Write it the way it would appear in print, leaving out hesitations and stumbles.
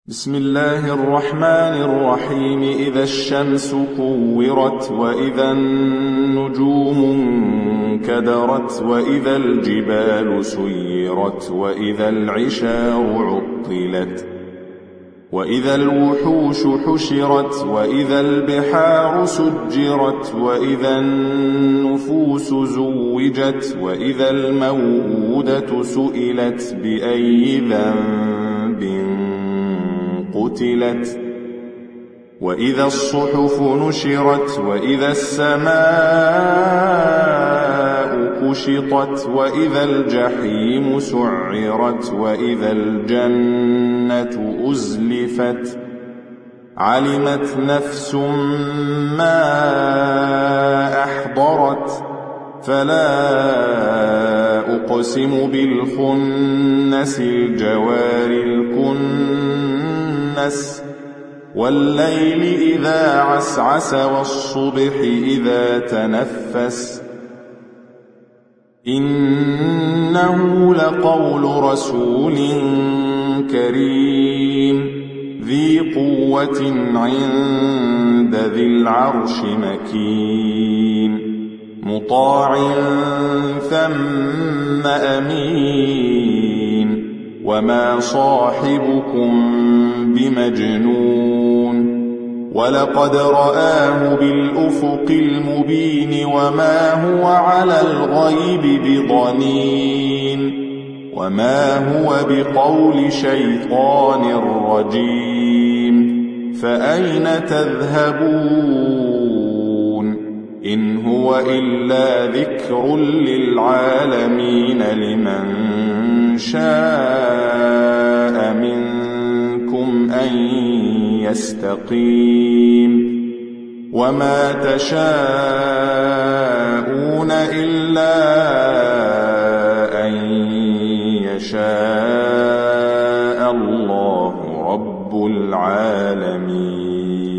بسم الله الرحمن الرحيم. إذا الشمس كورت، وإذا النجوم انكدرت، وإذا الجبال سيرت، وإذا العشار عطلت، وإذا الوحوش حشرت، وإذا البحار سجرت، وإذا النفوس زوجت، وإذا الموءودة سئلت بأي ذنب قتلت، وإذا الصحف نشرت، وإذا السماء كشطت، وإذا الجحيم سعرت، وإذا الجنة أزلفت. علمت نفس ما أحضرت. فلا أقسم بالخنس، الجوار الكنس، والليل إذا عسعس، والصبح إذا تنفس. إنه لقول رسول كريم، ذي قوة عند ذي العرش مكين، مطاع ثم أمين. وما صاحبكم بمجنون، ولقد رآه بالأفق المبين، وما هو على الغيب بضنين، وما هو بقول شيطان رجيم. فأين تذهبون؟ إن هو إلا ذكر للعالمين، لمن شاء منكم أن يستقيم. وما تشاءون إلا أن يشاء الله رب العالمين.